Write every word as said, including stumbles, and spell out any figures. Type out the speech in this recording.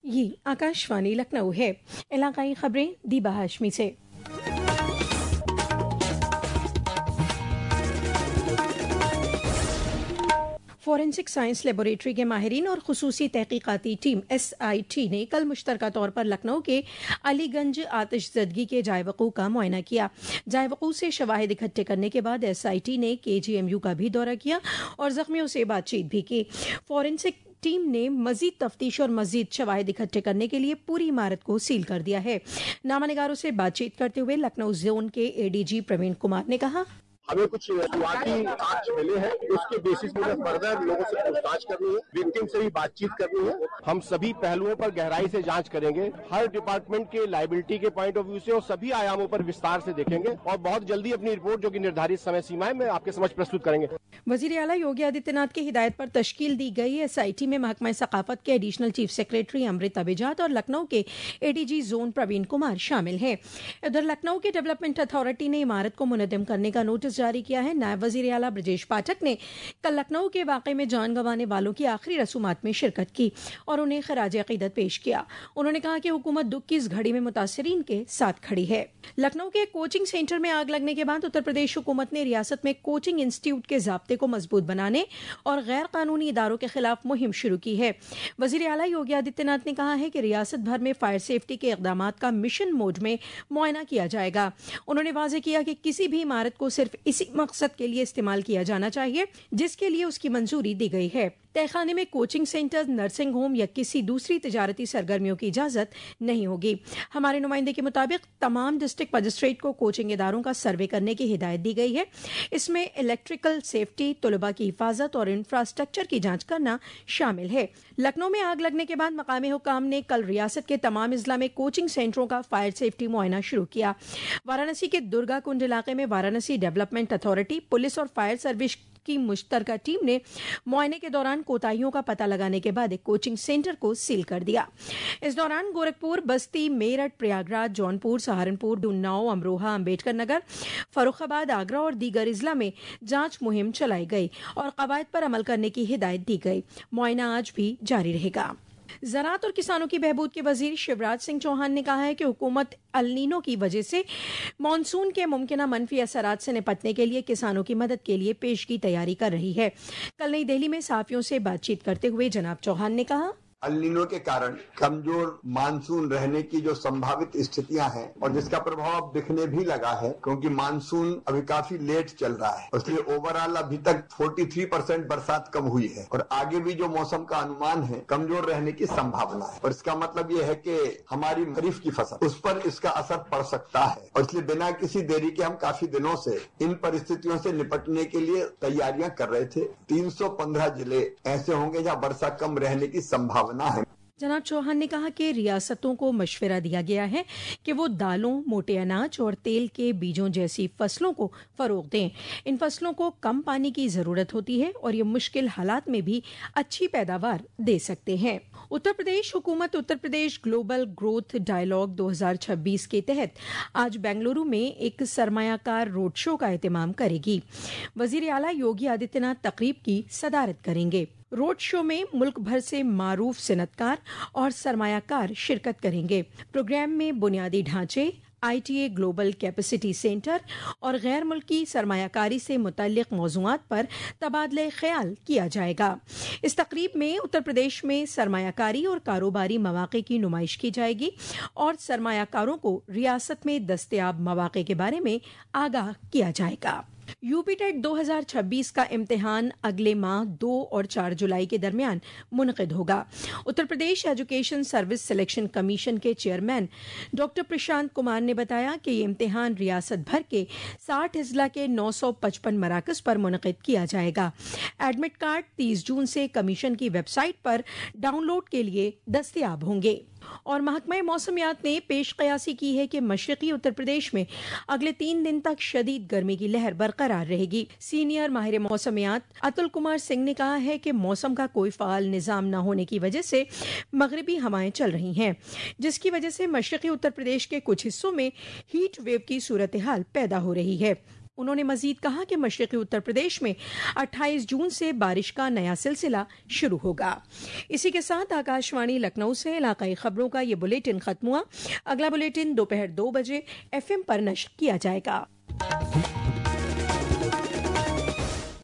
ये आकाशवाणी लखनऊ है। इलाकाई खबरें दीबा हाशमी से। फोरेंसिक साइंस लेबोरेटरी के माहिरीन और खुसूसी तहकीकाती टीम एस आई टी ने कल मुश्तरका तौर पर लखनऊ के अलीगंज आतिशज़दगी के जायवकू का मुआयना किया। जायवकू से शवाहिद इकट्ठे करने के बाद एस आई टी ने के जी एम यू का भी दौरा किया और जख्मियों से बातचीत भी की। फोरेंसिक टीम ने मजीद तफ्तीश और मजीद शवाहिद इकट्ठे करने के लिए पूरी इमारत को सील कर दिया है। नामानिगारों से बातचीत करते हुए लखनऊ जोन के A D G Praveen Kumar ने कहा, हमें कुछ शुरुआती आंच मिले हैं, उसके बेसिस में फर्दर लोगों से पूछताछ करनी है, विक्टिम से भी बातचीत करनी है। हम सभी पहलुओं पर गहराई से जांच करेंगे, हर डिपार्टमेंट के लायबिलिटी के पॉइंट ऑफ व्यू से और सभी आयामों पर विस्तार से देखेंगे और बहुत जल्दी अपनी रिपोर्ट जो कि निर्धारित समय सीमा है में आपके समक्ष प्रस्तुत करेंगे। वजीर आला योगी आदित्यनाथ की हिदायत पर तश्कील दी गई एस आई टी में महकमा सकाफत के एडिशनल चीफ सेक्रेटरी अमृत अभिजात और लखनऊ के A D G zone Praveen Kumar शामिल हैं। उधर लखनऊ की डेवलपमेंट अथॉरिटी ने इमारत को मुनद्दम करने का नोटिस जारी किया है। नायब वजीर आला ब्रजेश पाठक ने कल लखनऊ के वाक़े में जान गंवाने वालों की आखिरी रसूमात में शिरकत की और उन्हें खराज अकीदत पेश किया। उन्होंने कहा कि हुकूमत दुख की इस घड़ी में मुतासरीन के साथ खड़ी है। लखनऊ के कोचिंग सेंटर में आग लगने के बाद उत्तर प्रदेश हुकूमत ने रियासत में कोचिंग इंस्टीट्यूट के ज़ाब्ते को मजबूत बनाने और गैर कानूनी इदारों के खिलाफ मुहिम शुरू की है। वजीर आला योगी आदित्यनाथ ने कहा है कि रियासत भर में फायर सेफ्टी के इक़दाम का मिशन मोड में मुआयना किया जाएगा। उन्होंने वाज़ेह किया कि किसी भी इमारत को सिर्फ इसी मकसद के लिए इस्तेमाल किया जाना चाहिए जिसके लिए उसकी मंजूरी दी गई है। तहखाने में कोचिंग सेंटर, नर्सिंग होम या किसी दूसरी तिजारती सरगर्मियों की इजाजत नहीं होगी। हमारे नुमाइंदे के मुताबिक तमाम डिस्ट्रिक्ट मजिस्ट्रेट को कोचिंग इदारों का सर्वे करने की हिदायत दी गई है। इसमें इलेक्ट्रिकल सेफ्टी, तलबा की हिफाजत और इंफ्रास्ट्रक्चर की जांच करना शामिल है। लखनऊ में आग लगने के बाद मकामी हुकाम ने कल रियासत के तमाम इजला में कोचिंग सेंटरों का फायर सेफ्टी मुआयना शुरू किया। वाराणसी के दुर्गा कुंड इलाके में वाराणसी डेवलपमेंट अथॉरिटी, पुलिस और फायर सर्विस की मुश्तरका टीम ने मुआयने के दौरान कोताहियों का पता लगाने के बाद एक कोचिंग सेंटर को सील कर दिया। इस दौरान गोरखपुर, बस्ती, मेरठ, प्रयागराज, जौनपुर, सहारनपुर, उन्नाव, अमरोहा, अम्बेडकर नगर, फर्रुखाबाद, आगरा और दीगर इजला में जांच मुहिम चलाई गई और कवायद पर अमल करने की हिदायत दी गई। मुआयना आज भी जारी रहेगा। ज़राअत और किसानों की बहबूद के वजीर शिवराज सिंह चौहान ने कहा है कि हुकूमत अल-नीनो की वजह से मानसून के मुमकिन मनफी असरात से निपटने के लिए किसानों की मदद के लिए पेशगी तैयारी कर रही है। कल नई दिल्ली में सहाफियों से बातचीत करते हुए जनाब चौहान ने कहा, अल-नीनो के कारण कमजोर मानसून रहने की जो संभावित स्थितियां हैं और जिसका प्रभाव दिखने भी लगा है क्योंकि मानसून अभी काफी लेट चल रहा है, इसलिए ओवरऑल अभी तक तैंतालीस परसेंट बरसात कम हुई है और आगे भी जो मौसम का अनुमान है कमजोर रहने की संभावना है और इसका मतलब ये है कि हमारी खरीफ की फसल उस पर इसका असर पड़ सकता है और इसलिए बिना किसी देरी के हम काफी दिनों से इन परिस्थितियों से निपटने के लिए तैयारियां कर रहे थे। तीन सौ पंद्रह जिले ऐसे होंगे जहाँ वर्षा कम रहने की संभावना है। जनाब चौहान ने कहा कि रियासतों को मशवरा दिया गया है कि वो दालों, मोटे अनाज और तेल के बीजों जैसी फसलों को फरोग दें। इन फसलों को कम पानी की जरूरत होती है और ये मुश्किल हालात में भी अच्छी पैदावार दे सकते हैं। उत्तर प्रदेश हुकूमत Uttar Pradesh global growth dialogue दो हज़ार छब्बीस के तहत आज बेंगलुरु में एक सरमायाकार रोड शो का एहतमाम करेगी। वजीर आला योगी आदित्यनाथ तकरीब की सदारत करेंगे। रोड शो में मुल्क भर से मारूफ सनतकार और सरमायाकार शिरकत करेंगे। प्रोग्राम में बुनियादी ढांचे, I T A global capacity centre और गैर मुल्की सरमायाकारी से मुतल्लिक मौज़ूआत पर तबादले ख्याल किया जाएगा। इस तकरीब में उत्तर प्रदेश में सरमायाकारी और कारोबारी मौक़े की नुमाइश की जाएगी और सरमायाकारों को रियासत में दस्तयाब मौक़े के बारे में आगाह किया जाएगा। यूपी टेट दो हज़ार छब्बीस का इम्तिहान अगले माह दो और चार जुलाई के दरमियान मुनक़िद होगा। Uttar Pradesh education service selection commission के चेयरमैन डॉक्टर प्रशांत कुमार ने बताया कि ये इम्तिहान रियासत भर के साठ अजला के नौ सौ पचपन मराकज़ पर मुनक़िद किया जाएगा। एडमिट कार्ड तीस जून से कमीशन की वेबसाइट पर डाउनलोड के लिए दस्तयाब होंगे। और महकमा मौसमियात ने पेश कयासी की है कि मशरकी उत्तर प्रदेश में अगले तीन दिन तक शदीद गर्मी की लहर बरकरार रहेगी। सीनियर माहिर मौसमियात अतुल कुमार सिंह ने कहा है कि मौसम का कोई फाल निज़ाम न होने की वजह से मगरिबी हवाएं चल रही हैं, जिसकी वजह से मशरकी उत्तर प्रदेश के कुछ हिस्सों में हीट वेव की सूरत हाल पैदा हो रही है। उन्होंने मजीद कहा कि मशरक़ी उत्तर प्रदेश में अट्ठाईस जून से बारिश का नया सिलसिला शुरू होगा। इसी के साथ आकाशवाणी लखनऊ से इलाकाई खबरों का ये बुलेटिन खत्म हुआ। अगला बुलेटिन दोपहर दो बजे एफएम पर नश्र किया जाएगा।